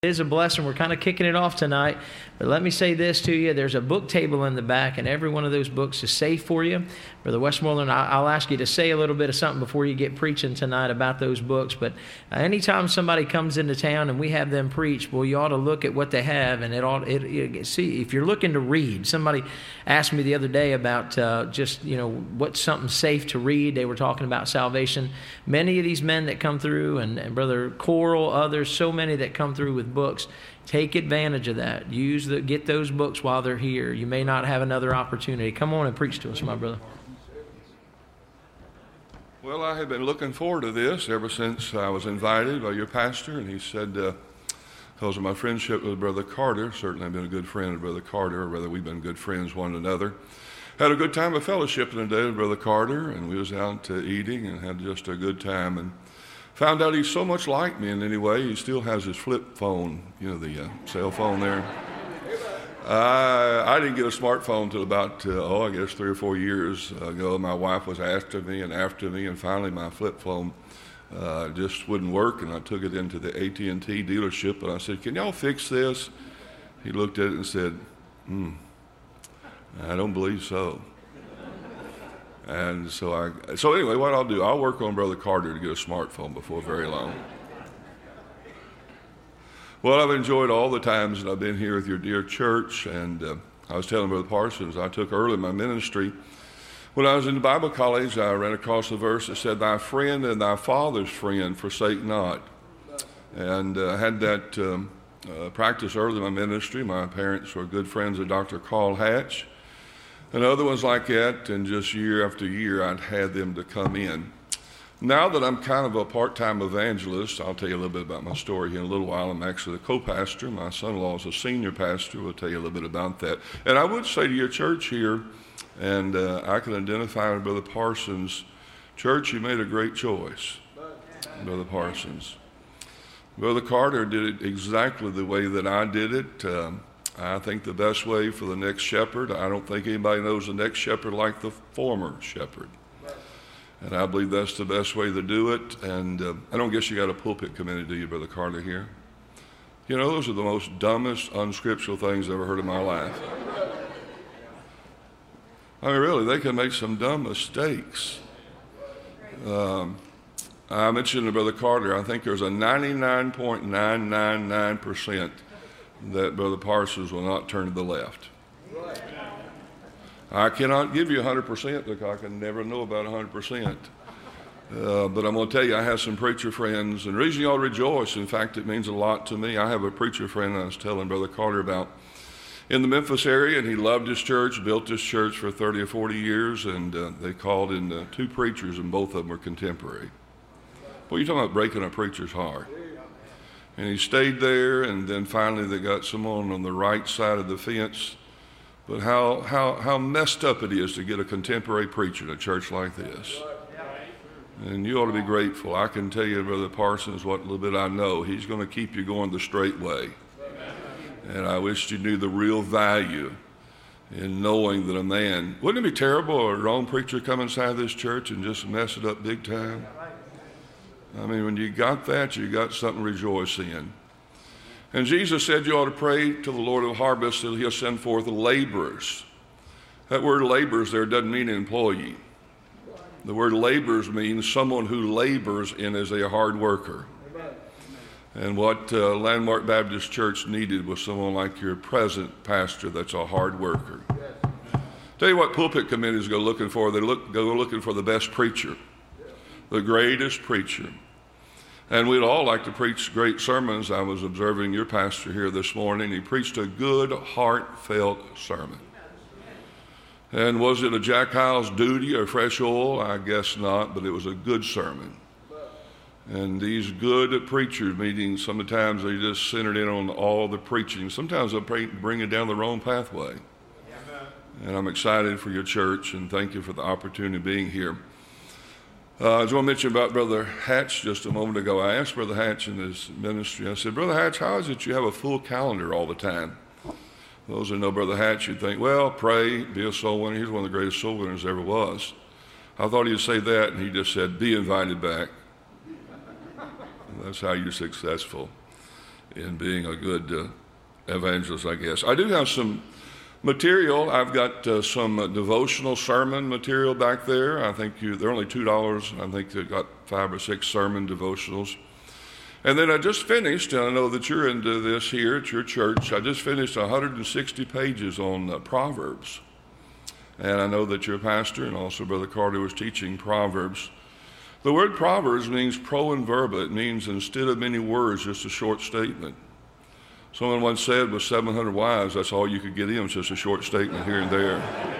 It is a blessing. We're kind of kicking it off tonight, but let me say this to you. There's a book table in the back, and every one of those books is safe for you. Brother Westmoreland, I'll ask you to say a little bit of something before you get preaching tonight about those books, but anytime somebody comes into town and we have them preach, well, you ought to look at what they have, and see, if you're looking to read. Somebody asked me the other day about what's something safe to read. They were talking about salvation. Many of these men that come through, and Brother Coral, others, so many that come through with books. Take advantage of that. Get those books while they're here. You may not have another opportunity. Come on and preach to us, my brother. Well, I have been looking forward to this ever since I was invited by your pastor, and he said, because of my friendship with Brother Carter, certainly I've been a good friend of Brother Carter, or rather we've been good friends one another. Had a good time of fellowship today with Brother Carter, and we was out eating and had just a good time, and found out he's so much like me in any way. He still has his flip phone, the cell phone there. I didn't get a smartphone until about, 3 or 4 years ago. My wife was after me, and finally my flip phone just wouldn't work, and I took it into the AT&T dealership, and I said, "Can y'all fix this?" He looked at it and said, "I don't believe so." And so anyway, what I'll do, I'll work on Brother Carter to get a smartphone before very long. Well, I've enjoyed all the times that I've been here with your dear church, and I was telling Brother Parsons, I took early in my ministry. When I was in the Bible college, I ran across the verse that said, "Thy friend and thy father's friend forsake not." And I had that practice early in my ministry. My parents were good friends of Dr. Carl Hatch. And other ones like that, and just year after year, I'd had them to come in. Now that I'm kind of a part-time evangelist, I'll tell you a little bit about my story here in a little while. I'm actually the co-pastor. My son-in-law is a senior pastor. We'll tell you a little bit about that. And I would say to your church here, and I can identify with Brother Parsons, church, you made a great choice, Brother Parsons. Brother Carter did it exactly the way that I did it. I think the best way for the next shepherd, I don't think anybody knows the next shepherd like the former shepherd. And I believe that's the best way to do it. And I don't guess you got a pulpit committee, do you, Brother Carter, here? Those are the most dumbest, unscriptural things I've ever heard in my life. I mean, really, they can make some dumb mistakes. I mentioned to Brother Carter, I think there's a 99.999% that Brother Parsons will not turn to the left. I cannot give you 100% because I can never know about 100%. But I'm going to tell you, I have some preacher friends, and the reason you all rejoice, in fact, it means a lot to me. I have a preacher friend I was telling Brother Carter about in the Memphis area, and he loved his church, built this church for 30 or 40 years, and they called in 2 preachers, and both of them were contemporary. Well, you're talking about breaking a preacher's heart. And he stayed there, and then finally they got someone on the right side of the fence. But how messed up it is to get a contemporary preacher in a church like this. And you ought to be grateful. I can tell you, Brother Parsons, what little bit I know. He's going to keep you going the straight way. And I wish you knew the real value in knowing that a man, wouldn't it be terrible or a wrong preacher come inside this church and just mess it up big time? I mean, when you got that, you got something to rejoice in. And Jesus said you ought to pray to the Lord of harvest that he'll send forth laborers. That word laborers there doesn't mean employee. The word laborers means someone who labors in as a hard worker. And what Landmark Baptist Church needed was someone like your present pastor that's a hard worker. Tell you what pulpit committees go looking for. They go looking for the best preacher. The greatest preacher. And we'd all like to preach great sermons. I was observing your pastor here this morning. He preached a good, heartfelt sermon. And was it a Jack Hyles duty or fresh oil? I guess not, but it was a good sermon. And these good preachers meetings, sometimes they just centered in on all the preaching. Sometimes they'll bring it down the wrong pathway. And I'm excited for your church, and thank you for the opportunity of being here. I just want to mention about Brother Hatch just a moment ago. I asked Brother Hatch in his ministry, I said, "Brother Hatch, how is it you have a full calendar all the time?" Those who know Brother Hatch, you'd think, well, pray, be a soul winner. He's one of the greatest soul winners there ever was. I thought he'd say that, and he just said, "Be invited back." That's how you're successful. in being a good evangelist, I guess. I do have some material. I've got some devotional sermon material back there. I think they're only $2. I think they've got 5 or 6 sermon devotionals. And then I just finished, and I know that you're into this here at your church, I just finished 160 pages on Proverbs. And I know that you're a pastor, and also Brother Carter was teaching Proverbs. The word Proverbs means pro and verba. It means instead of many words, just a short statement. Someone once said with 700 wives, that's all you could get in, was just a short statement here and there.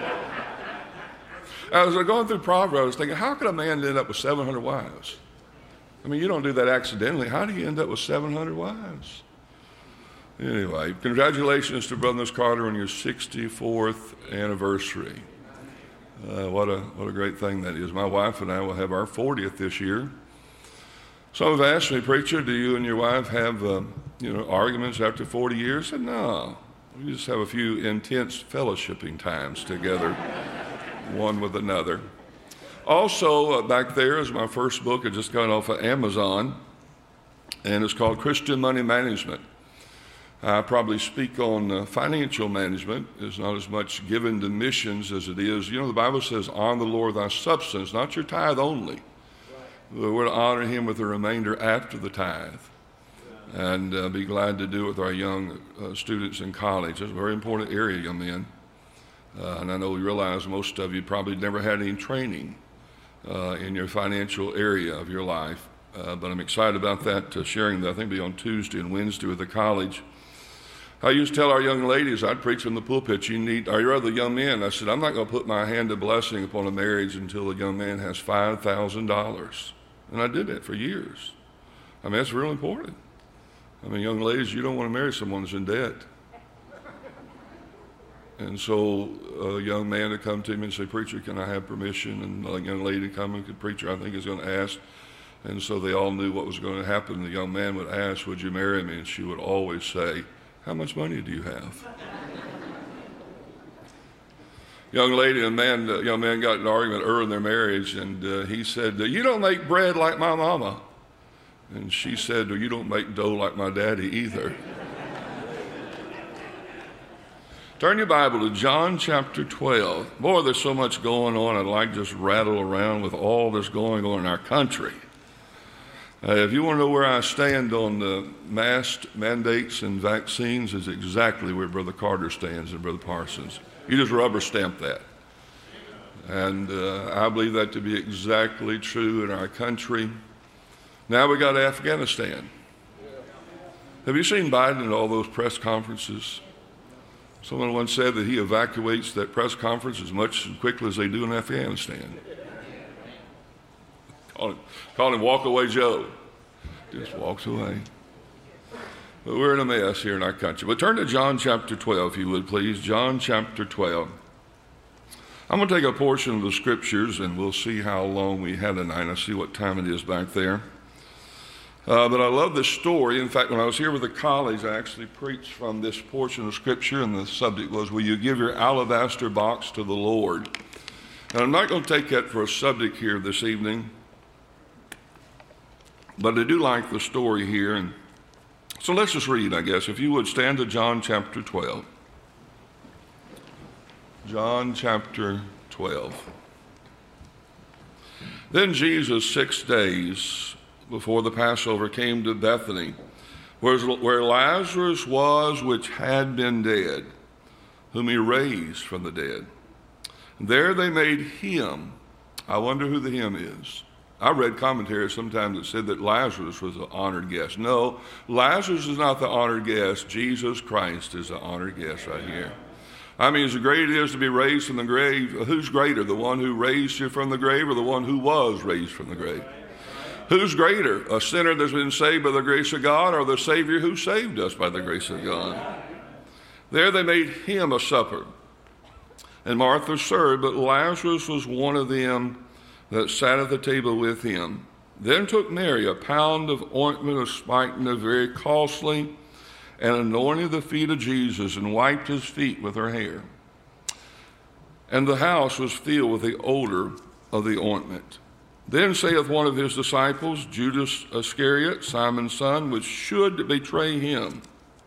As I was going through Proverbs, I was thinking, how could a man end up with 700 wives? I mean, you don't do that accidentally. How do you end up with 700 wives? Anyway, congratulations to Brother Carter on your 64th anniversary. What a great thing that is. My wife and I will have our 40th this year. Some have asked me, preacher, do you and your wife have arguments after 40 years? I said, no. We just have a few intense fellowshipping times together, one with another. Also, back there is my first book. It just got off of Amazon, and it's called Christian Money Management. I probably speak on financial management. It's not as much given to missions as it is. You know, the Bible says, honor the Lord thy substance, not your tithe only. We're to honor him with the remainder after the tithe, and be glad to do it with our young students in college. It's a very important area, young men. And I know we realize most of you probably never had any training in your financial area of your life. But I'm excited about that, sharing that. I think it'll be on Tuesday and Wednesday with the college. I used to tell our young ladies, I'd preach from the pulpit, are you other young men? I said, I'm not going to put my hand of blessing upon a marriage until a young man has $5,000. And I did that for years. I mean, that's real important. I mean, young ladies, you don't want to marry someone who's in debt. And so a young man would come to me and say, preacher, can I have permission? And a young lady would come and the preacher, I think, is going to ask. And so they all knew what was going to happen. The young man would ask, would you marry me? And she would always say, how much money do you have? Young lady and young man got in an argument early in their marriage, and he said, you don't make bread like my mama. And she said, well, you don't make dough like my daddy either. Turn your Bible to John chapter 12. Boy, there's so much going on. I'd like to just rattle around with all that's going on in our country. If you want to know where I stand on the mask mandates and vaccines, is exactly where Brother Carter stands and Brother Parsons. You just rubber stamp that. And I believe that to be exactly true in our country. Now we got Afghanistan. Have you seen Biden at all those press conferences? Someone once said that he evacuates that press conference as much and quickly as they do in Afghanistan. Call him Walk Away Joe. Just walks away. But we're in a mess here in our country. But turn to John chapter 12, if you would, please. John chapter 12. I'm going to take a portion of the scriptures, and we'll see how long we have tonight. I see what time it is back there. But I love this story. In fact, when I was here with the college, I actually preached from this portion of scripture, and the subject was, will you give your alabaster box to the Lord? And I'm not going to take that for a subject here this evening, but I do like the story here. And so let's just read, I guess. If you would, stand to John chapter 12. John chapter 12. Then Jesus, 6 days before the Passover, came to Bethany, where Lazarus was, which had been dead, whom he raised from the dead. And there they made him. I wonder who the him is. I read commentaries sometimes that said that Lazarus was an honored guest. No, Lazarus is not the honored guest. Jesus Christ is the honored guest right here. I mean, as great it is to be raised from the grave, who's greater, the one who raised you from the grave or the one who was raised from the grave? Who's greater, a sinner that's been saved by the grace of God or the Savior who saved us by the grace of God? There they made him a supper, and Martha served, but Lazarus was one of them that sat at the table with him. Then took Mary a pound of ointment of spikenard, very costly, and anointed the feet of Jesus and wiped his feet with her hair. And the house was filled with the odor of the ointment. Then saith one of his disciples, Judas Iscariot, Simon's son, which should betray him,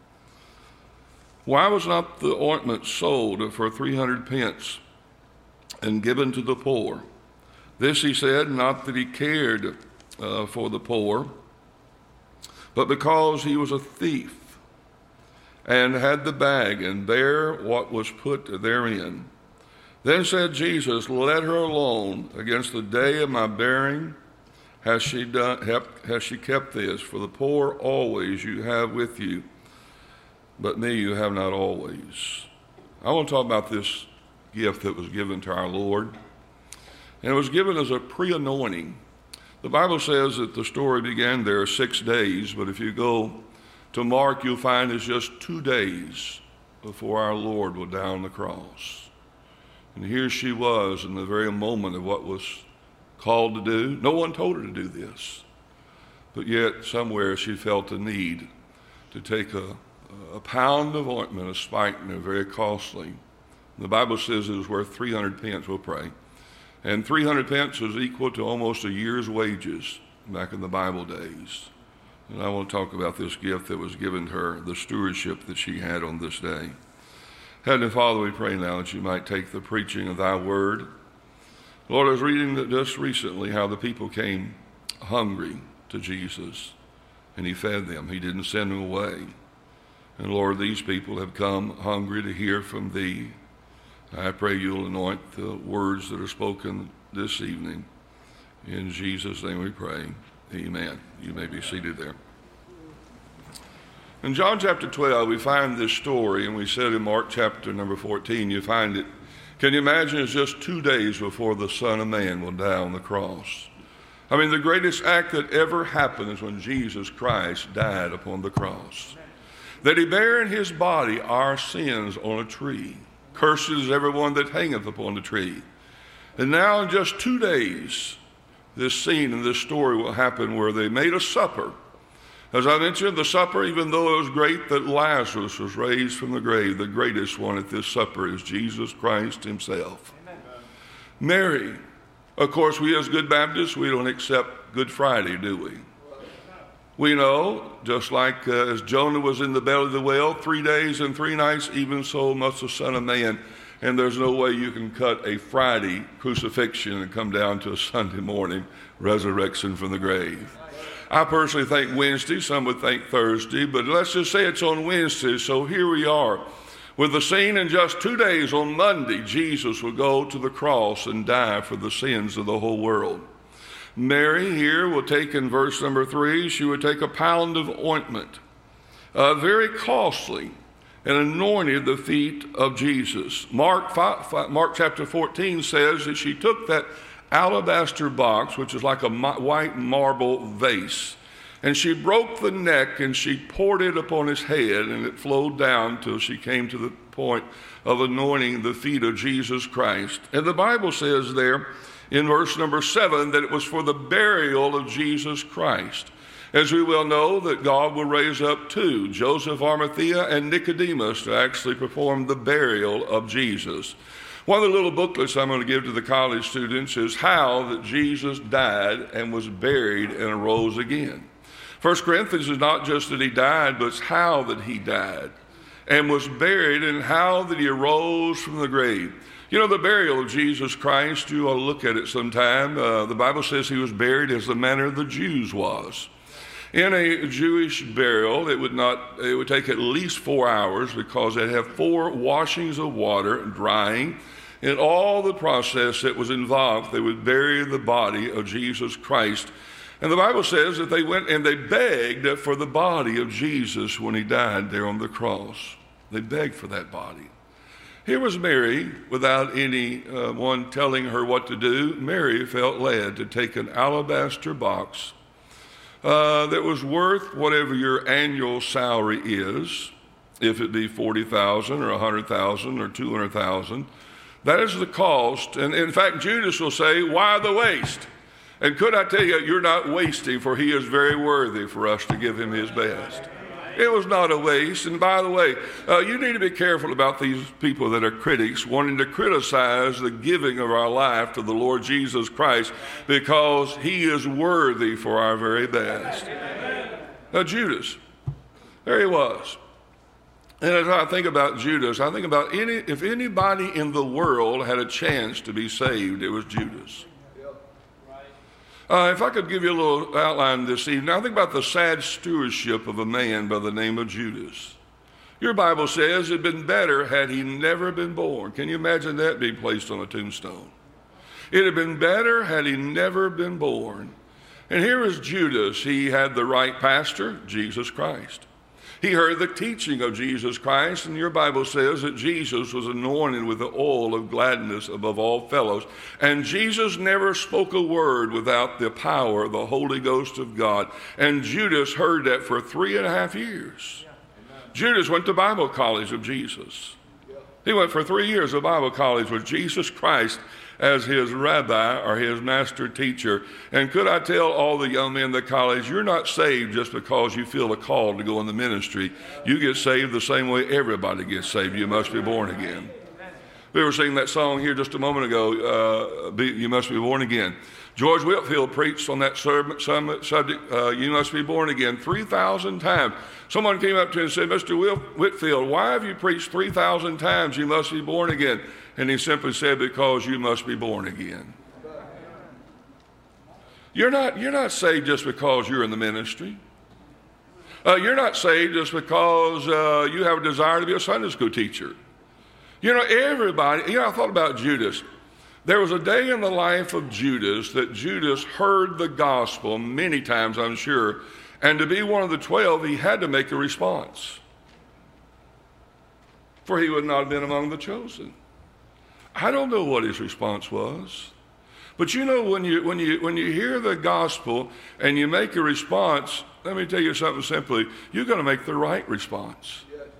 why was not the ointment sold for 300 pence and given to the poor? This he said, not that he cared for the poor, but because he was a thief, and had the bag, and bare what was put therein. Then said Jesus, let her alone. Against the day of my bearing has she kept this. For the poor always you have with you, but me you have not always. I want to talk about this gift that was given to our Lord. And it was given as a pre-anointing. The Bible says that the story began there 6 days, but if you go to Mark, you'll find it's just 2 days before our Lord will die on the cross. And here she was in the very moment of what was called to do. No one told her to do this, but yet somewhere she felt the need to take a pound of ointment, a spikenard, very costly. The Bible says it was worth 300 pence, we'll pray. And 300 pence was equal to almost a year's wages back in the Bible days. And I want to talk about this gift that was given to her, the stewardship that she had on this day. Heavenly Father, we pray now that you might take the preaching of thy word. Lord, I was reading just recently how the people came hungry to Jesus, and he fed them. He didn't send them away. And Lord, these people have come hungry to hear from thee. I pray you'll anoint the words that are spoken this evening. In Jesus' name we pray. Amen. You may be seated there. In John chapter 12, we find this story, and we said in Mark chapter number 14, you find it. Can you imagine it's just 2 days before the Son of Man will die on the cross? I mean, the greatest act that ever happened is when Jesus Christ died upon the cross. That he bare in his body our sins on a tree. Cursed is everyone that hangeth upon the tree. And now in just 2 days, this scene and this story will happen where they made a supper. As I mentioned, the supper, even though it was great that Lazarus was raised from the grave, the greatest one at this supper is Jesus Christ himself. Amen. Mary, of course, we as good Baptists, we don't accept Good Friday, do we? We know, just like as Jonah was in the belly of the whale 3 days and 3 nights, even so must the Son of Man. And there's no way you can cut a Friday crucifixion and come down to a Sunday morning resurrection from the grave. I personally think Wednesday, some would think Thursday, but let's just say it's on Wednesday. So here we are with the scene in just 2 days. On Monday, Jesus will go to the cross and die for the sins of the whole world. Mary here will take in verse number 3, she would take a pound of ointment, very costly, and anointed the feet of Jesus. Mark chapter 14 says that she took that alabaster box, which is like a white marble vase, and she broke the neck and she poured it upon his head, and it flowed down till she came to the point of anointing the feet of Jesus Christ. And the Bible says there in verse number 7 that it was for the burial of Jesus Christ. As we well know that God will raise up two, Joseph Arimathea and Nicodemus, to actually perform the burial of Jesus. One of the little booklets I'm going to give to the college students is how that Jesus died and was buried and arose again. 1 Corinthians is not just that he died, but it's how that he died and was buried and how that he arose from the grave. You know, the burial of Jesus Christ, you ought to look at it sometime. The Bible says he was buried as the manner of the Jews was. In a Jewish burial, it would take at least 4 hours because they'd have 4 washings of water drying. In all the process that was involved, they would bury the body of Jesus Christ. And the Bible says that they went and they begged for the body of Jesus when he died there on the cross. They begged for that body. Here was Mary, without anyone telling her what to do. Mary felt led to take an alabaster box that was worth whatever your annual salary is, if it be $40,000 or $100,000 or $200,000. That is the cost. And in fact, Judas will say, why the waste? And could I tell you, you're not wasting, for he is very worthy for us to give him his best. It was not a waste. And by the way, you need to be careful about these people that are critics wanting to criticize the giving of our life to the Lord Jesus Christ, because he is worthy for our very best. Now, Judas, there he was. And as I think about Judas, I think about if anybody in the world had a chance to be saved, it was Judas. If I could give you a little outline this evening, I think about the sad stewardship of a man by the name of Judas. Your Bible says it had been better had he never been born. Can you imagine that being placed on a tombstone? It had been better had he never been born. And here is Judas. He had the right pastor, Jesus Christ. He heard the teaching of Jesus Christ, and your Bible says that Jesus was anointed with the oil of gladness above all fellows. And Jesus never spoke a word without the power of the Holy Ghost of God. And Judas heard that for 3.5 years. Judas went to Bible college with Jesus. He went for 3 years to Bible college with Jesus Christ as his rabbi or his master teacher. And could I tell all the young men in the college, you're not saved just because you feel a call to go in the ministry. You get saved the same way everybody gets saved. You must be born again. We were singing that song here just a moment ago, You Must Be Born Again. George Whitefield preached on that subject, You Must Be Born Again, 3,000 times. Someone came up to him and said, Mr. Whitefield, why have you preached 3,000 times you must be born again? And he simply said, because you must be born again. You're not saved just because you're in the ministry. You're not saved just because you have a desire to be a Sunday school teacher. Everybody, I thought about Judas. There was a day in the life of Judas that Judas heard the gospel many times, I'm sure, and to be one of the 12, he had to make a response. For he would not have been among the chosen. I don't know what his response was. But when you hear the gospel and you make a response, let me tell you something simply, you're going to make the right response.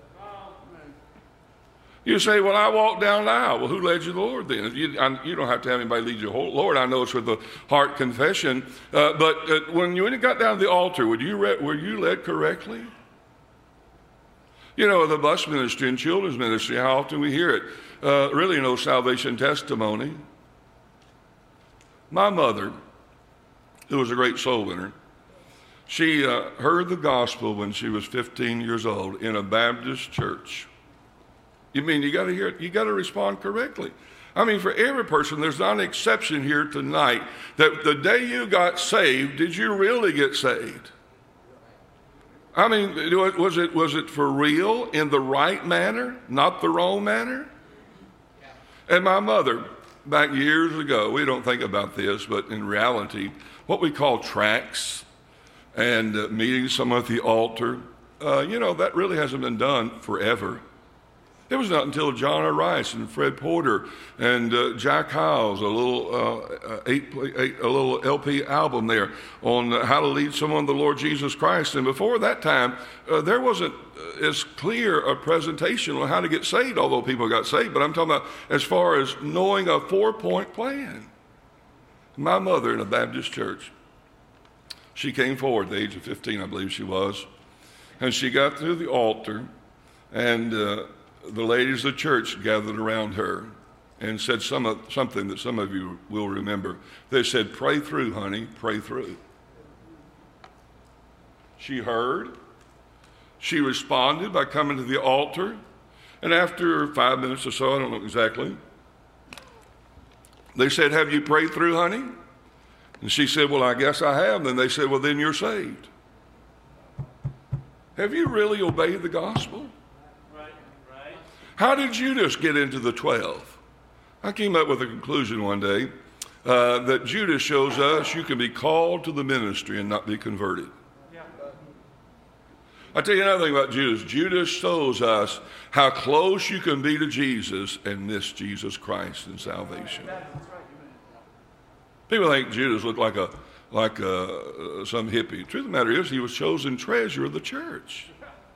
You say, well, I walked down the aisle. Well, who led you to the Lord then? You don't have to have anybody lead you to the Lord. I know it's with the heart confession. But when you got down to the altar, were you led correctly? The bus ministry and children's ministry, how often we hear it. Really no salvation testimony. My mother, who was a great soul winner, she heard the gospel when she was 15 years old in a Baptist church. You got to hear it? You got to respond correctly. For every person, there's not an exception here tonight that the day you got saved, did you really get saved? Was it for real in the right manner, not the wrong manner? And my mother, back years ago, we don't think about this, but in reality, what we call tracts and meeting someone at the altar, that really hasn't been done forever. It was not until John R. Rice and Fred Porter and Jack Hyles, a little LP album there on how to lead someone to the Lord Jesus Christ. And before that time, there wasn't as clear a presentation on how to get saved, although people got saved. But I'm talking about as far as knowing a 4-point plan. My mother in a Baptist church, she came forward at the age of 15, I believe she was, and she got to the altar, and the ladies of the church gathered around her and said something that some of you will remember. They said, pray through, honey, pray through. She heard. She responded by coming to the altar. And after 5 minutes or so, I don't know exactly, they said, have you prayed through, honey? And she said, well, I guess I have. And then they said, well, then you're saved. Have you really obeyed the gospel? How did Judas get into the 12? I came up with a conclusion one day that Judas shows us you can be called to the ministry and not be converted. Yeah. I'll tell you another thing about Judas. Judas shows us how close you can be to Jesus and miss Jesus Christ and salvation. People think Judas looked like some hippie. The truth of the matter is he was chosen treasurer of the church.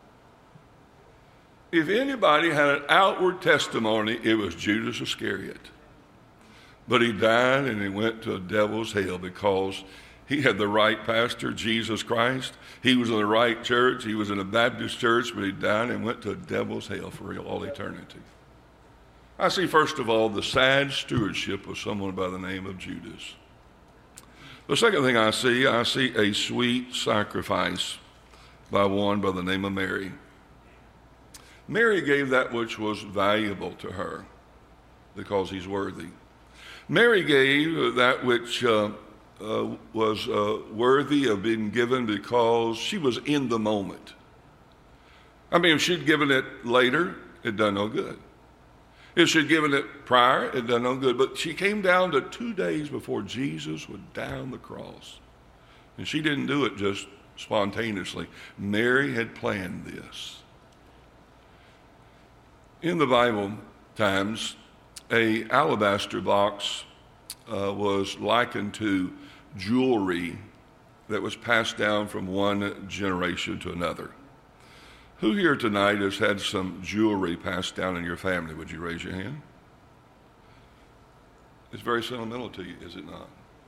If anybody had an outward testimony, it was Judas Iscariot. But he died and he went to a devil's hell because He had the right pastor, Jesus Christ. He was in the right church. He was in a Baptist church, but he died and went to a devil's hell for all eternity. I see, first of all, the sad stewardship of someone by the name of Judas. The second thing I see a sweet sacrifice by one by the name of Mary. Mary gave that which was valuable to her because he's worthy. Mary gave that which was worthy of being given because she was in the moment. I mean, if she'd given it later, it done no good. If she'd given it prior, it done no good. But she came down to 2 days before Jesus would die on the cross. And she didn't do it just spontaneously. Mary had planned this. In the Bible times, a alabaster box was likened to jewelry that was passed down from one generation to another. Who here tonight has had some jewelry passed down in your family? Would you raise your hand? It's very sentimental to you, is it not?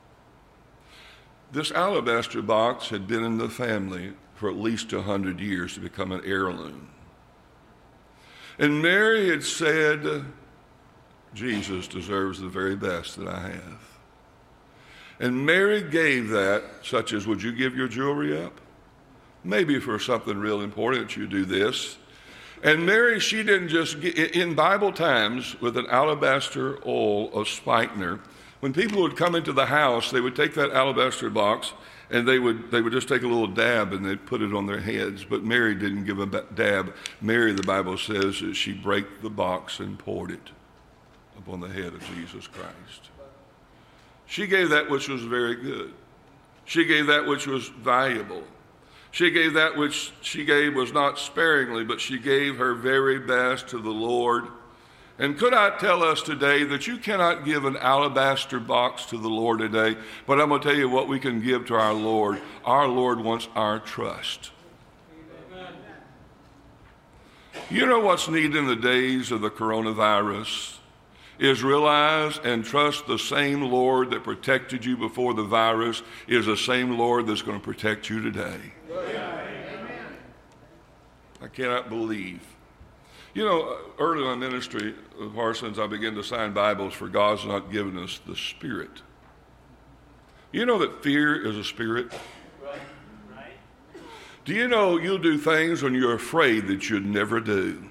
This alabaster box had been in the family for at least 100 years to become an heirloom. And Mary had said, Jesus deserves the very best that I have. And Mary gave that, such as, would you give your jewelry up? Maybe for something real important you do this. And Mary, she didn't just in Bible times, with an alabaster oil of spikenard, when people would come into the house, they would take that alabaster box and they would just take a little dab and they'd put it on their heads. But Mary didn't give a dab. Mary, the Bible says, that she brake the box and poured it upon the head of Jesus Christ. She gave that which was very good. She gave that which was valuable. She gave that which she gave was not sparingly, but she gave her very best to the Lord. And could I tell us today that you cannot give an alabaster box to the Lord today, but I'm going to tell you what we can give to our Lord. Our Lord wants our trust. Amen. You know what's needed in the days of the coronavirus is realize and trust the same Lord that protected you before the virus is the same Lord that's going to protect you today. Amen. I cannot believe. You know, early in my ministry of Parsons, I began to sign Bibles for God's not given us the Spirit. You know that fear is a spirit? Right. Do you know you'll do things when you're afraid that you'd never do?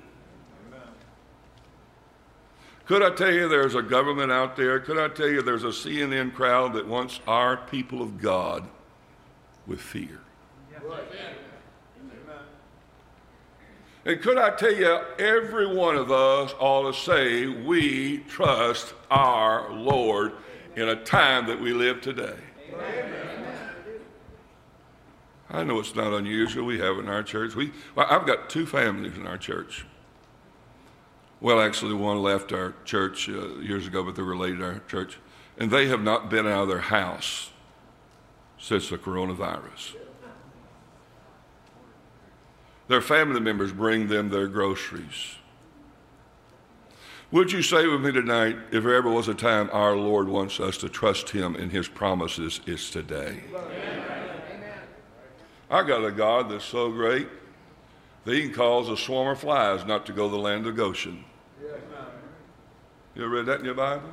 Could I tell you there's a government out there? Could I tell you there's a CNN crowd that wants our people of God with fear? Right. And could I tell you, every one of us ought to say, we trust our Lord in a time that we live today. Amen. I know it's not unusual. We have in our church. I've got 2 families in our church. Well, actually, one left our church years ago, but they're related to our church. And they have not been out of their house since the coronavirus. Their family members bring them their groceries. Would you say with me tonight, if there ever was a time our Lord wants us to trust him in his promises, it's today. Amen. I got a God that's so great that he can cause a swarm of flies not to go to the land of Goshen. You ever read that in your Bible?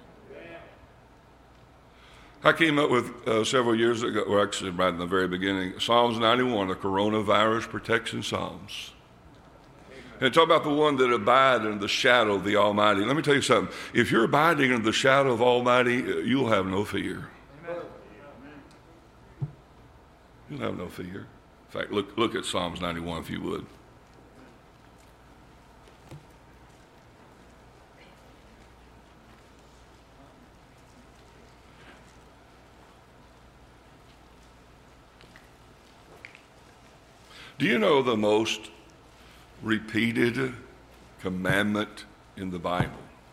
I came up with several years ago, or actually right in the very beginning, Psalms 91, the coronavirus protection Psalms. And talk about the one that abide in the shadow of the Almighty. Let me tell you something. If you're abiding in the shadow of Almighty, you'll have no fear. You'll have no fear. In fact, look at Psalms 91 if you would. Do you know the most repeated commandment in the Bible?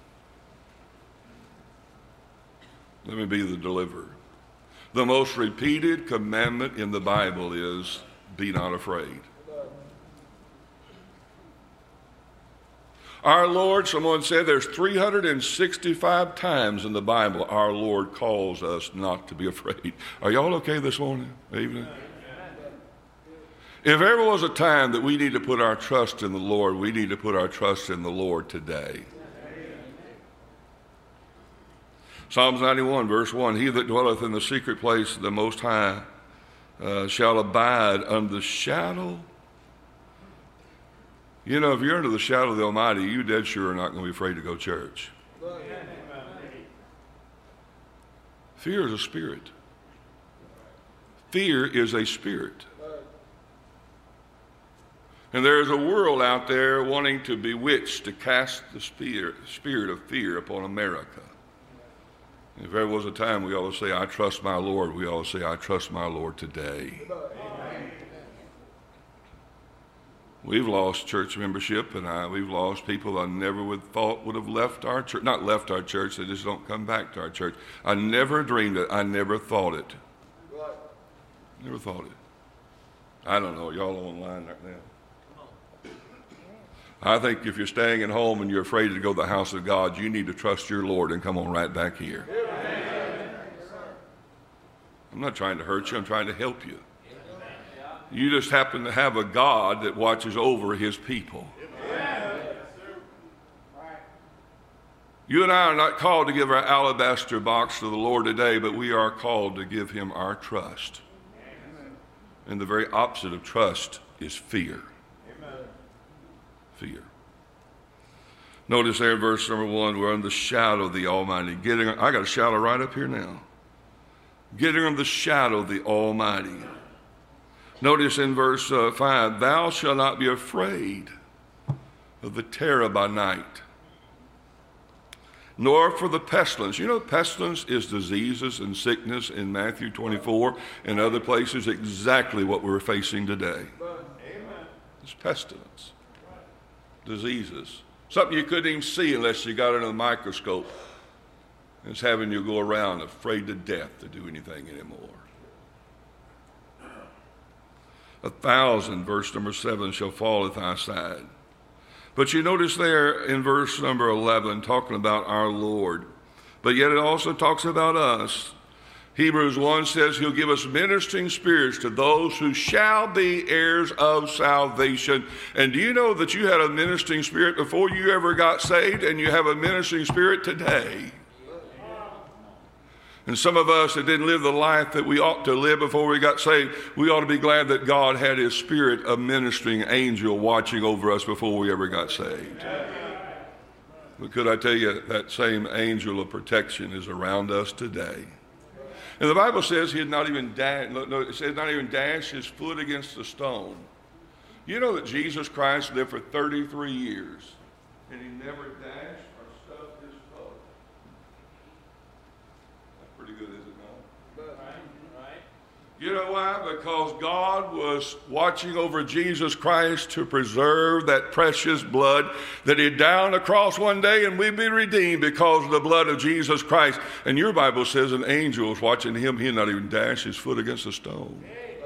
Let me be the deliverer. The most repeated commandment in the Bible is, be not afraid. Our Lord, someone said there's 365 times in the Bible our Lord calls us not to be afraid. Are y'all okay this morning, evening? If ever was a time that we need to put our trust in the Lord, we need to put our trust in the Lord today. Psalms 91, verse 1, he that dwelleth in the secret place of the Most High shall abide under the shadow. You know, if you're under the shadow of the Almighty, you dead sure are not going to be afraid to go to church. Fear is a spirit. Fear is a spirit. And there is a world out there wanting to bewitch, to cast the spirit of fear upon America. If there was a time we ought to say, I trust my Lord, we ought to say, I trust my Lord today. We've lost church membership, and we've lost people I never would thought would have left our church. Not left our church, they just don't come back to our church. I never dreamed it. I never thought it. Never thought it. I don't know. Y'all online right now. I think if you're staying at home and you're afraid to go to the house of God, you need to trust your Lord and come on right back here. I'm not trying to hurt you. I'm trying to help you. You just happen to have a God that watches over his people. You and I are not called to give our alabaster box to the Lord today, but we are called to give him our trust. And the very opposite of trust is fear. Fear. Notice there in verse number 1, we're under the shadow of the Almighty. I got a shadow right up here now. Getting under the shadow of the Almighty. Notice in verse 5, thou shalt not be afraid of the terror by night, nor for the pestilence. You know, pestilence is diseases and sickness in Matthew 24 and other places, exactly what we're facing today. It's pestilence, diseases, something you couldn't even see unless you got it under the microscope. It's having you go around afraid to death to do anything anymore. 1,000, verse number 7, shall fall at thy side. But you notice there in verse number 11, talking about our Lord. But yet it also talks about us. Hebrews 1 says he'll give us ministering spirits to those who shall be heirs of salvation. And do you know that you had a ministering spirit before you ever got saved, and you have a ministering spirit today? And some of us that didn't live the life that we ought to live before we got saved, we ought to be glad that God had his spirit of ministering angel watching over us before we ever got saved. But could I tell you, that same angel of protection is around us today. And the Bible says he had not even dashed his foot against the stone. You know that Jesus Christ lived for 33 years, and he never dashed or stubbed his toe. Pretty good, is it not? Right. You know why? Because God was watching over Jesus Christ to preserve that precious blood that he died on the cross one day, and we'd be redeemed because of the blood of Jesus Christ. And your Bible says an angel was watching him. He had not even dashed his foot against a stone.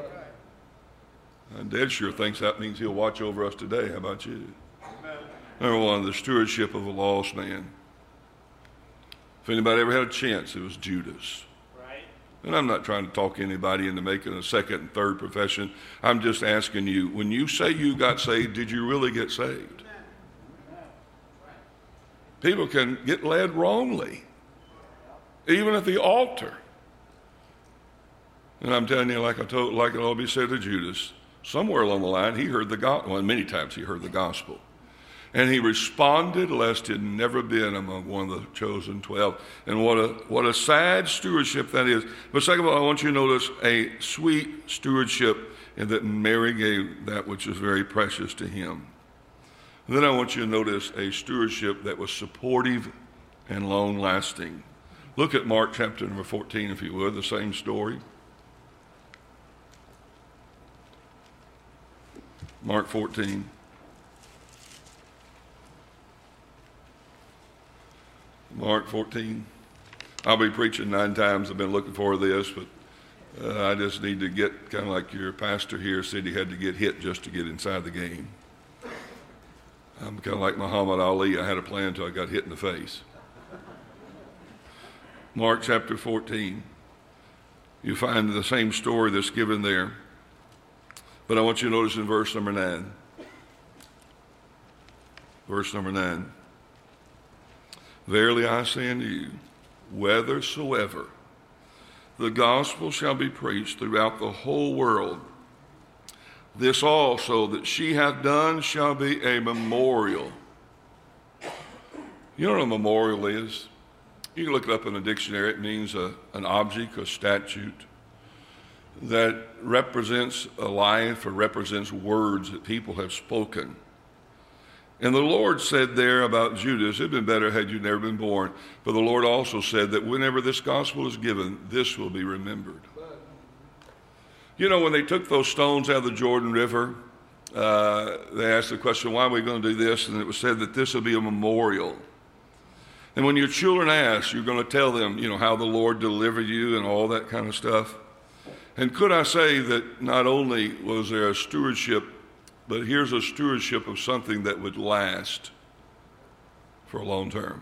And Dad sure thinks that means he'll watch over us today. How about you? Number one, the stewardship of a lost man. If anybody ever had a chance, it was Judas. Right. And I'm not trying to talk anybody into making a second and third profession. I'm just asking you, when you say you got saved, did you really get saved? People can get led wrongly, even at the altar. And I'm telling you, like it ought to be said to Judas, somewhere along the line, he heard the gospel. Well, many times he heard the gospel. And he responded lest he had never been among one of the chosen 12. And what a sad stewardship that is. But second of all, I want you to notice a sweet stewardship in that Mary gave that which was very precious to him. And then I want you to notice a stewardship that was supportive and long-lasting. Look at Mark chapter number 14, if you would, the same story. Mark 14. Mark 14. I'll be preaching 9 times. I've been looking for this, but I just need to get, kind of like your pastor here said he had to get hit just to get inside the game. I'm kind of like Muhammad Ali. I had a plan until I got hit in the face. Mark chapter 14. You find the same story that's given there. But I want you to notice in verse number 9. Verse number 9. Verily I say unto you, whithersoever the gospel shall be preached throughout the whole world, this also that she hath done shall be a memorial. You know what a memorial is? You can look it up in a dictionary. It means an object, a statute that represents a life or represents words that people have spoken. And the Lord said there about Judas, it'd been better had you never been born. But the Lord also said that whenever this gospel is given, this will be remembered. You know, when they took those stones out of the Jordan River, they asked the question, why are we going to do this? And it was said that this will be a memorial. And when your children ask, you're going to tell them, you know, how the Lord delivered you and all that kind of stuff. And could I say that not only was there a stewardship, but here's a stewardship of something that would last for a long term.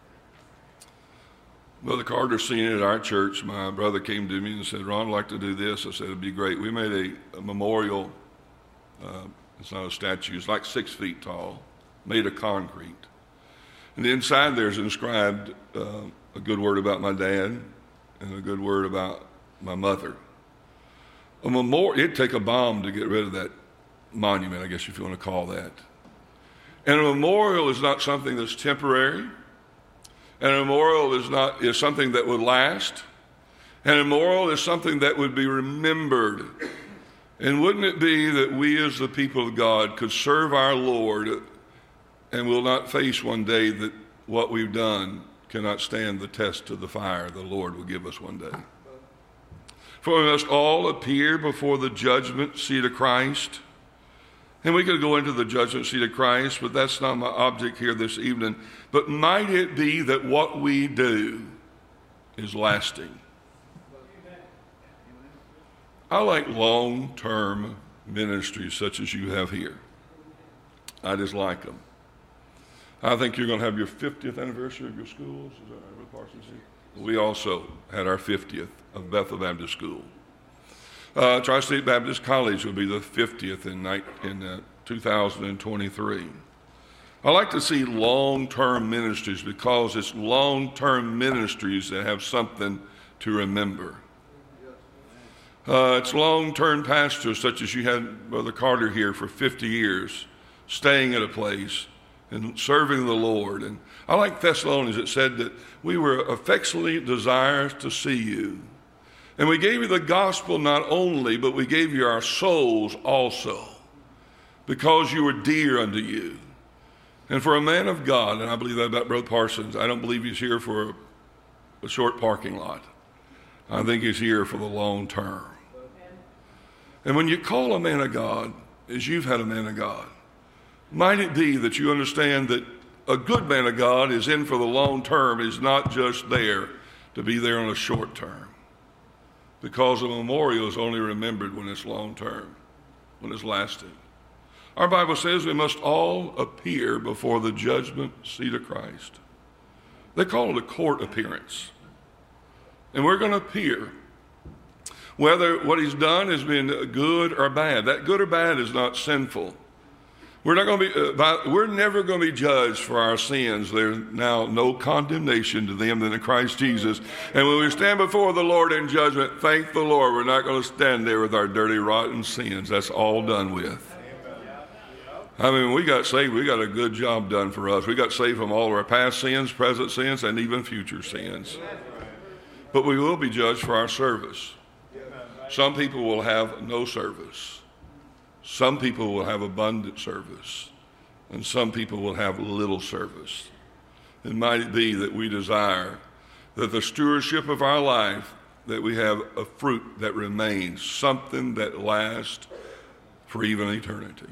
Brother Carter seen it at our church. My brother came to me and said, Ron, I'd like to do this. I said, it'd be great. We made a memorial. It's not a statue. It's like 6 feet tall, made of concrete. And the inside there's inscribed a good word about my dad and a good word about my mother. A memorial, it'd take a bomb to get rid of that monument, I guess if you want to call that. And a memorial is not something that's temporary. And a memorial is something that would last. And a memorial is something that would be remembered. And wouldn't it be that we as the people of God could serve our Lord and will not face one day that what we've done cannot stand the test of the fire the Lord will give us one day. For we must all appear before the judgment seat of Christ. And we could go into the judgment seat of Christ, but that's not my object here this evening. But might it be that what we do is lasting? I like long-term ministries such as you have here. I just like them. I think you're going to have your 50th anniversary of your schools. Is that right, Brother Parsons? We also had our 50th of Bethel Baptist School. Tri-State Baptist College will be the 50th in 2023. I like to see long-term ministries because it's long-term ministries that have something to remember. It's long-term pastors such as you had Brother Carter here for 50 years, staying at a place and serving the Lord. And I like Thessalonians. It said that we were affectionately desirous to see you. And we gave you the gospel not only, but we gave you our souls also, because you were dear unto you. And for a man of God, and I believe that about Brother Parsons, I don't believe he's here for a short parking lot. I think he's here for the long term. And when you call a man of God, as you've had a man of God, might it be that you understand that a good man of God is in for the long term, is not just there to be there on a short term. Because a memorial is only remembered when it's long term, when it's lasting. Our Bible says we must all appear before the judgment seat of Christ. They call it a court appearance. And we're going to appear. Whether what he's done has been good or bad. That good or bad is not sinful. We're never going to be judged for our sins. There's now no condemnation to them than in Christ Jesus. And when we stand before the Lord in judgment, thank the Lord, we're not going to stand there with our dirty, rotten sins. That's all done with. I mean, we got saved. We got a good job done for us. We got saved from all of our past sins, present sins, and even future sins. But we will be judged for our service. Some people will have no service. Some people will have abundant service, and some people will have little service. It might be that we desire that the stewardship of our life, that we have a fruit that remains, something that lasts for even eternity.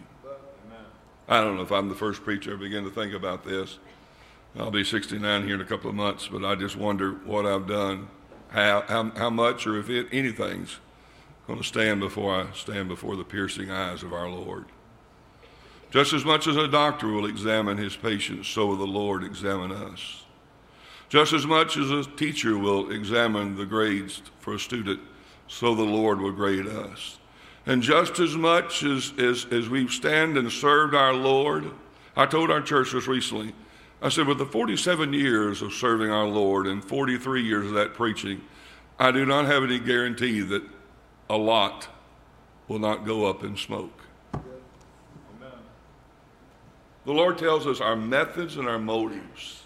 I don't know if I'm the first preacher to begin to think about this. I'll be 69 here in a couple of months, but I just wonder what I've done, how much, or if anything's going to stand before I stand before the piercing eyes of our Lord. Just as much as a doctor will examine his patients, so will the Lord examine us. Just as much as a teacher will examine the grades for a student, so the Lord will grade us. And just as much as we stand and served our Lord, I told our church this recently, I said, with the 47 years of serving our Lord and 43 years of that preaching, I do not have any guarantee that a lot will not go up in smoke. Amen. The Lord tells us our methods and our motives.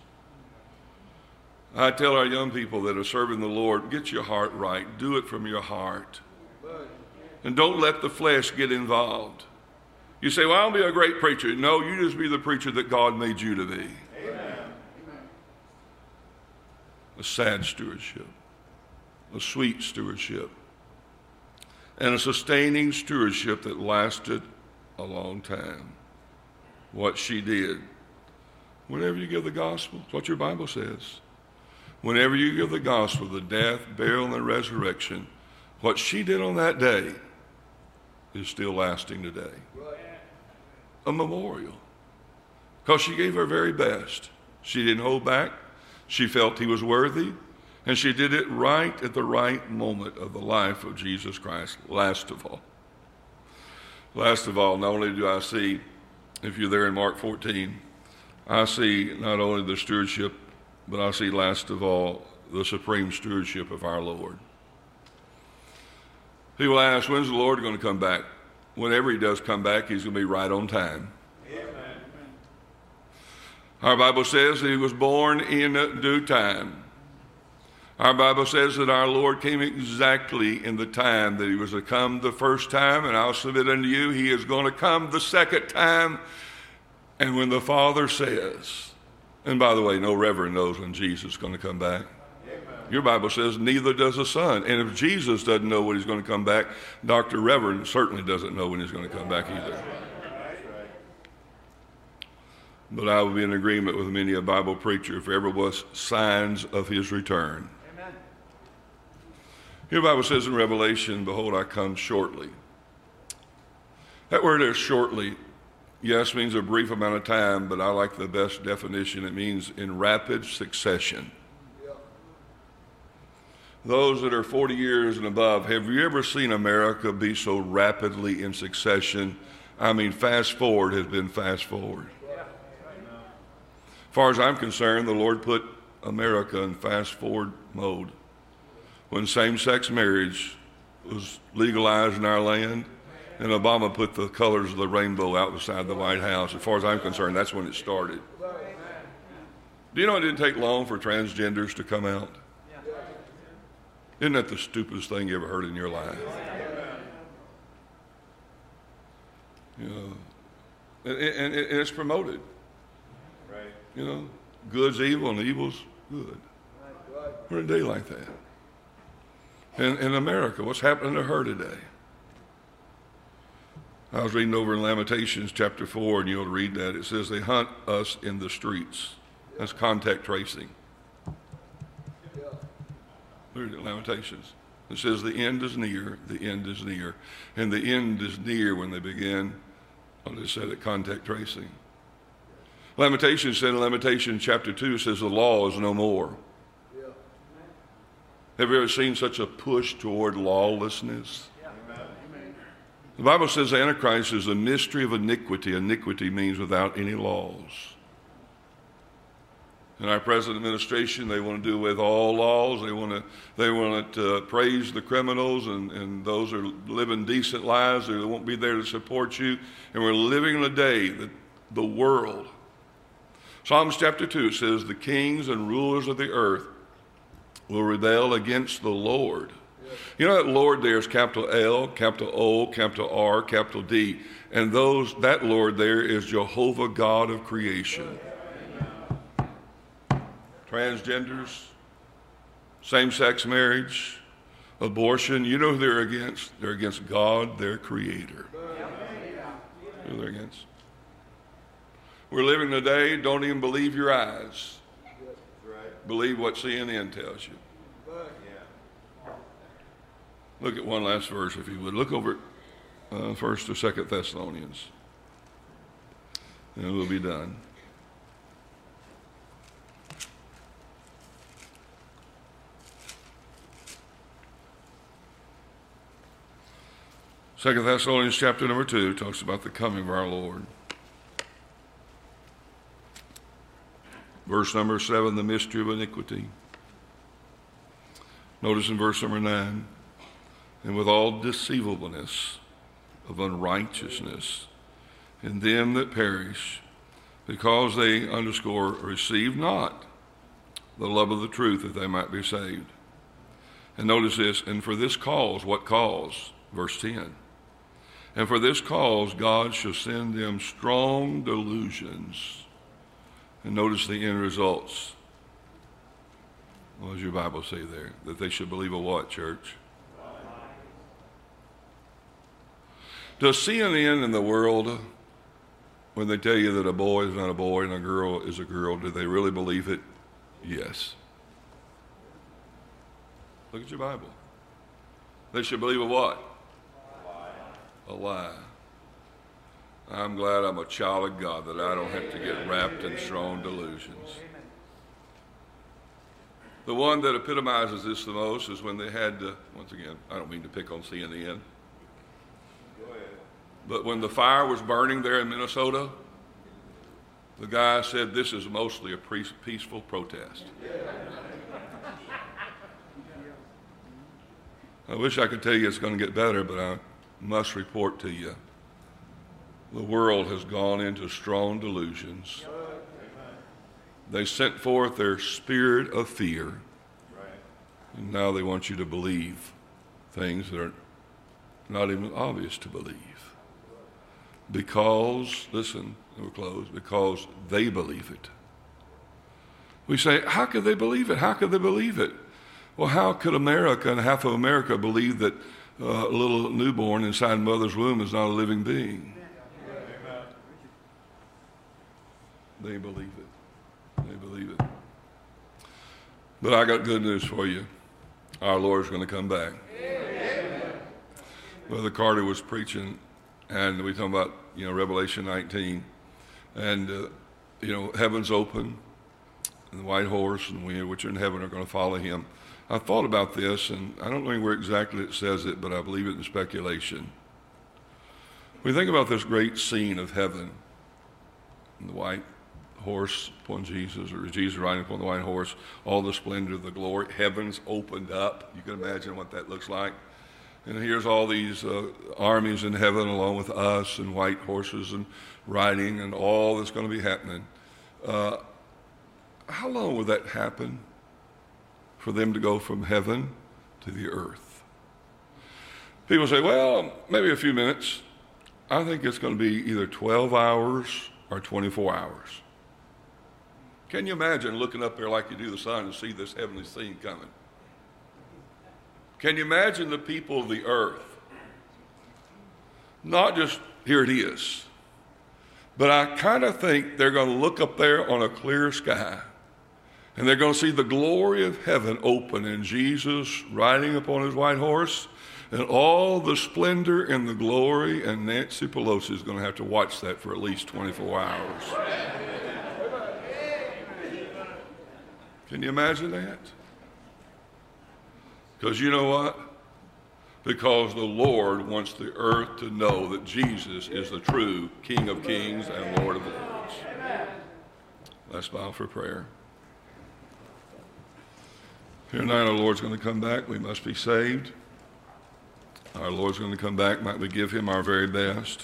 I tell our young people that are serving the Lord, get your heart right. Do it from your heart. And don't let the flesh get involved. You say, well, I'll be a great preacher. No, you just be the preacher that God made you to be. Amen. A sad stewardship, a sweet stewardship, and a sustaining stewardship that lasted a long time. What she did. Whenever you give the gospel, it's what your Bible says. Whenever you give the gospel, the death, burial, and the resurrection, what she did on that day is still lasting today. A memorial. Because she gave her very best. She didn't hold back. She felt he was worthy. And she did it right at the right moment of the life of Jesus Christ. Last of all, not only do I see, if you're there in Mark 14, I see not only the stewardship, but I see last of all the supreme stewardship of our Lord. People ask, when's the Lord going to come back? Whenever he does come back, he's going to be right on time. Amen. Our Bible says that he was born in due time. Our Bible says that our Lord came exactly in the time that he was to come the first time, and I'll submit unto you, he is going to come the second time. And when the Father says, and by the way, no reverend knows when Jesus is going to come back. Your Bible says neither does the Son. And if Jesus doesn't know when he's going to come back, Dr. Reverend certainly doesn't know when he's going to come back either. But I will be in agreement with many a Bible preacher if there ever was signs of his return. Amen. Your Bible says in Revelation, behold, I come shortly. That word there, shortly, yes, means a brief amount of time, but I like the best definition. It means in rapid succession. Those that are 40 years and above, have you ever seen America be so rapidly in succession? I mean, fast forward has been fast forward. As far as I'm concerned, the Lord put America in fast forward mode. When same-sex marriage was legalized in our land, and Obama put the colors of the rainbow out beside the White House, as far as I'm concerned, that's when it started. Do you know it didn't take long for transgenders to come out? Isn't that the stupidest thing you ever heard in your life? You know, and it's promoted. Right. You know, good's evil and evil's good. We're in a day like that. And in America, what's happening to her today? I was reading over in Lamentations chapter 4, and you'll read that. It says they hunt us in the streets. That's contact tracing. Look at Lamentations. It says the end is near, the end is near. And the end is near when they begin, I'll just say it, contact tracing. Lamentations said in Lamentations chapter 2, it says the law is no more. Yeah. Have you ever seen such a push toward lawlessness? Yeah. The Bible says Antichrist is a mystery of iniquity. Iniquity means without any laws. In our present administration, they want to do away with all laws. They want to praise the criminals and those who are living decent lives. They won't be there to support you. And we're living in a day that the world. Psalms chapter 2 says, the kings and rulers of the earth will rebel against the Lord. You know that Lord there is capital L, capital O, capital R, capital D. And that Lord there is Jehovah God of creation. Transgenders, same-sex marriage, abortion. You know who they're against? They're against God, their creator. Who they're against? We're living today, don't even believe your eyes. Believe what CNN tells you. Look at one last verse, if you would. Look over at 1 to 2 Thessalonians. and we'll be done. Second Thessalonians chapter number 2 talks about the coming of our Lord. Verse number 7, the mystery of iniquity. Notice in verse number 9, and with all deceivableness of unrighteousness in them that perish, because they, receive not the love of the truth that they might be saved. And notice this, and for this cause, what cause? Verse 10. And for this cause God shall send them strong delusions. And notice the end results. What does your Bible say there? That they should believe a what, church? Does CNN in the world, when they tell you that a boy is not a boy and a girl is a girl, do they really believe it? Yes. Look at your Bible. They should believe a what? A lie. I'm glad I'm a child of God, that I don't have to get wrapped in strong delusions. The one that epitomizes this the most is when they had, once again, I don't mean to pick on CNN, but when the fire was burning there in Minnesota, the guy said this is mostly a peaceful protest. I wish I could tell you it's going to get better, but I must report to you, the world has gone into strong delusions. They sent forth their spirit of fear, and now they want you to believe things that are not even obvious to believe. Because, listen, we'll close, because they believe it. We say, how could they believe it? How could they believe it? Well, how could America and half of America believe that a little newborn inside mother's womb is not a living being? They believe it. They believe it. But I got good news for you. Our Lord's going to come back. Amen. Brother Carter was preaching, and we talking about, Revelation 19. And, heaven's open, and the white horse and we which are in heaven are going to follow him. I thought about this, and I don't know where exactly it says it, but I believe it in speculation. We think about this great scene of heaven, and the white horse upon Jesus, or Jesus riding upon the white horse, all the splendor, the glory, heaven's opened up. You can imagine what that looks like. And here's all these armies in heaven along with us, and white horses and riding, and all that's going to be happening. How long will that happen for them to go from heaven to the earth? People say, well, maybe a few minutes. I think it's going to be either 12 hours or 24 hours. Can you imagine looking up there like you do the sun and see this heavenly scene coming? Can you imagine the people of the earth? Not just, here it is. But I kind of think they're going to look up there on a clear sky, and they're going to see the glory of heaven open, and Jesus riding upon his white horse, and all the splendor and the glory, and Nancy Pelosi is going to have to watch that for at least 24 hours. Can you imagine that? Because you know what? Because the Lord wants the earth to know that Jesus is the true King of Kings and Lord of Lords. Let's bow for prayer. Here tonight our Lord's going to come back. We must be saved. Our Lord's going to come back. Might we give him our very best?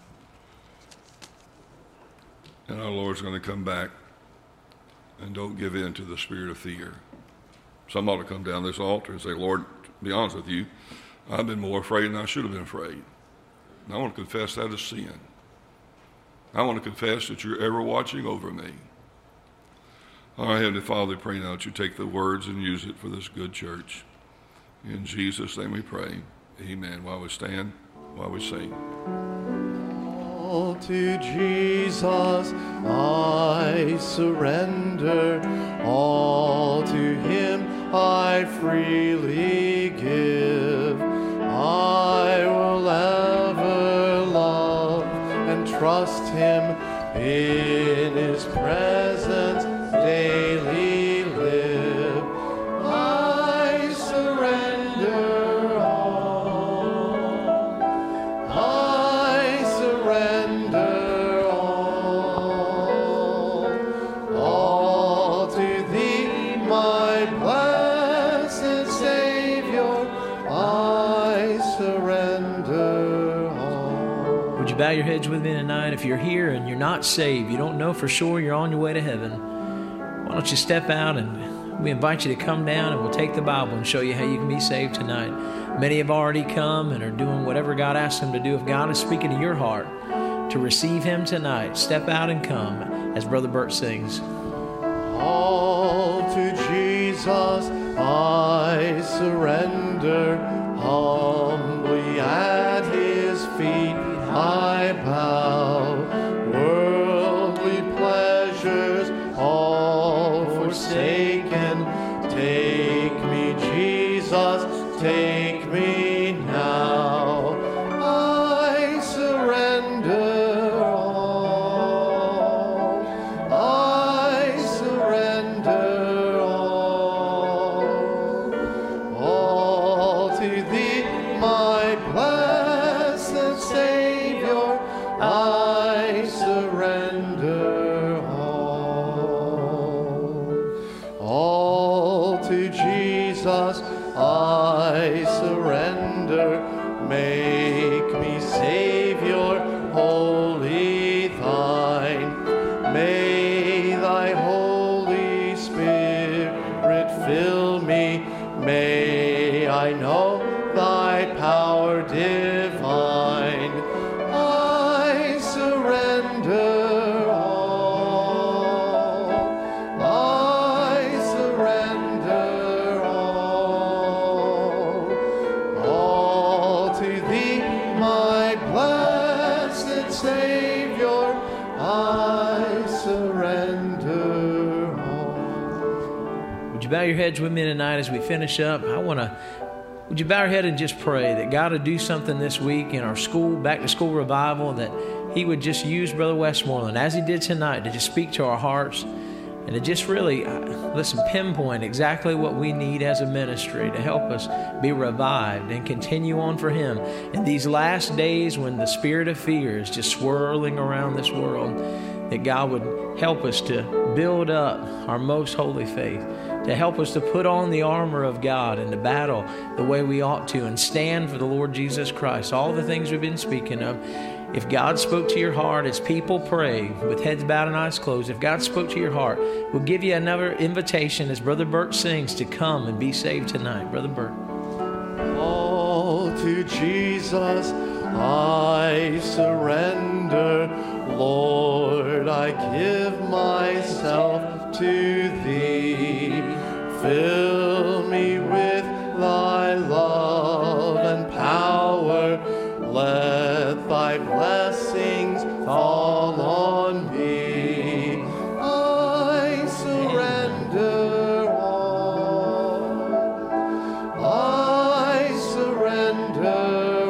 And our Lord's going to come back. And don't give in to the spirit of fear. Some ought to come down this altar and say, Lord, to be honest with you, I've been more afraid than I should have been afraid. And I want to confess that as sin. I want to confess that you're ever watching over me. Our Heavenly Father, pray now that you take the words and use it for this good church. In Jesus' name we pray. Amen. While we stand, while we sing. All to Jesus I surrender, all to him I freely give. I will ever love and trust him in His presence daily live. I surrender all. I surrender all to Thee, my blessed Savior. I surrender all. Would you bow your heads with me tonight? If you're here and you're not saved, you don't know for sure you're on your way to heaven, why don't you step out and we invite you to come down and we'll take the Bible and show you how you can be saved tonight. Many have already come and are doing whatever God asks them to do. If God is speaking to your heart to receive Him tonight, step out and come as Brother Bert sings. All to Jesus I surrender, humbly at His feet I bow. Worldly pleasures all forsaken, take me, Jesus, take me now. I surrender all. I surrender all to Thee, my blessed Savior. I surrender all to Jesus I surrender. Make me Savior, wholly Thine. May Thy Holy Spirit fill me. May I know Thy power divine. I surrender all. I surrender all to Thee, my blessed Savior. I surrender all. Would you bow your heads with me tonight as we finish up? Would you bow your head and just pray that God would do something this week in our school, back to school revival, that He would just use Brother Westmoreland as He did tonight to just speak to our hearts and to just really, pinpoint exactly what we need as a ministry to help us be revived and continue on for Him in these last days when the spirit of fear is just swirling around this world, that God would help us to build up our most holy faith, to help us to put on the armor of God and to battle the way we ought to and stand for the Lord Jesus Christ. All the things we've been speaking of. If God spoke to your heart as people pray with heads bowed and eyes closed, if God spoke to your heart, we'll give you another invitation as Brother Bert sings to come and be saved tonight. Brother Bert. All to Jesus I surrender. Lord, I give myself to Thee. Fill me with Thy love and power. Let Thy blessings fall on me. I surrender all. I surrender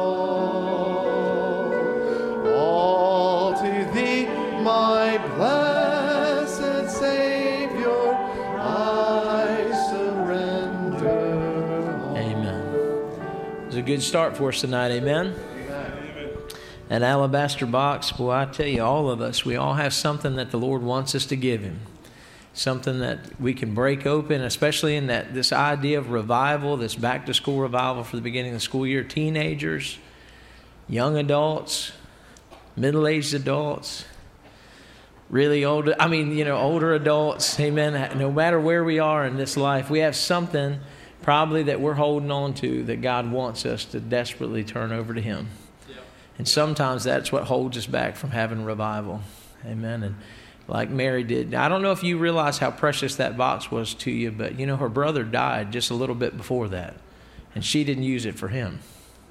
all to Thee, my blessed Savior. I surrender all. Amen. It was a good start for us tonight. Amen. An alabaster box, boy, I tell you, all of us, we all have something that the Lord wants us to give Him. Something that we can break open, especially in this idea of revival, this back-to-school revival for the beginning of the school year. Teenagers, young adults, middle-aged adults, really older adults. Amen. No matter where we are in this life, we have something probably that we're holding on to that God wants us to desperately turn over to Him. And sometimes that's what holds us back from having revival. Amen. And like Mary did. I don't know if you realize how precious that box was to you, but her brother died just a little bit before that. And she didn't use it for him.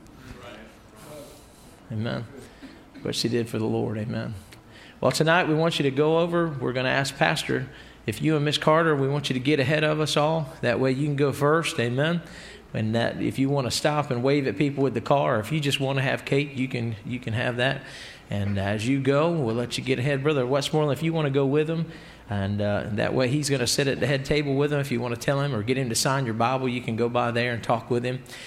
Amen. But she did for the Lord. Amen. Well, tonight we want you to go over. We're going to ask Pastor, if you and Miss Carter, we want you to get ahead of us all. That way you can go first. Amen. And that if you want to stop and wave at people with the car, or if you just want to have cake, you can have that. And as you go, we'll let you get ahead. Brother Westmoreland, if you want to go with him, and that way he's going to sit at the head table with him. If you want to tell him or get him to sign your Bible, you can go by there and talk with him.